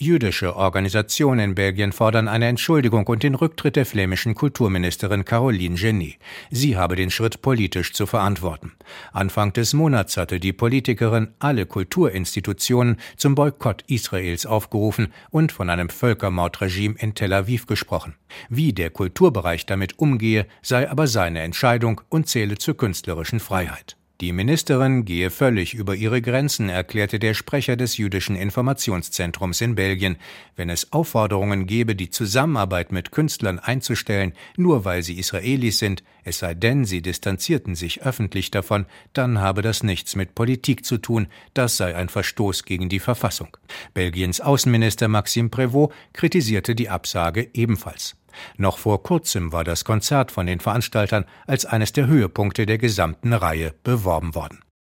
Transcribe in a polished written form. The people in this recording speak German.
Jüdische Organisationen in Belgien fordern eine Entschuldigung und den Rücktritt der flämischen Kulturministerin Caroline Genet. Sie habe den Schritt politisch zu verantworten. Anfang des Monats hatte die Politikerin alle Kulturinstitutionen zum Boykott Israels aufgerufen und von einem Völkermordregime in Tel Aviv gesprochen. Wie der Kulturbereich damit umgehe, sei aber seine Entscheidung und zähle zur künstlerischen Freiheit. Die Ministerin gehe völlig über ihre Grenzen, erklärte der Sprecher des Jüdischen Informationszentrums in Belgien. Wenn es Aufforderungen gebe, die Zusammenarbeit mit Künstlern einzustellen, nur weil sie Israelis sind, es sei denn, sie distanzierten sich öffentlich davon, dann habe das nichts mit Politik zu tun, das sei ein Verstoß gegen die Verfassung. Belgiens Außenminister Maxime Prévost kritisierte die Absage ebenfalls. Noch vor kurzem war das Konzert von den Veranstaltern als eines der Höhepunkte der gesamten Reihe beworben worden.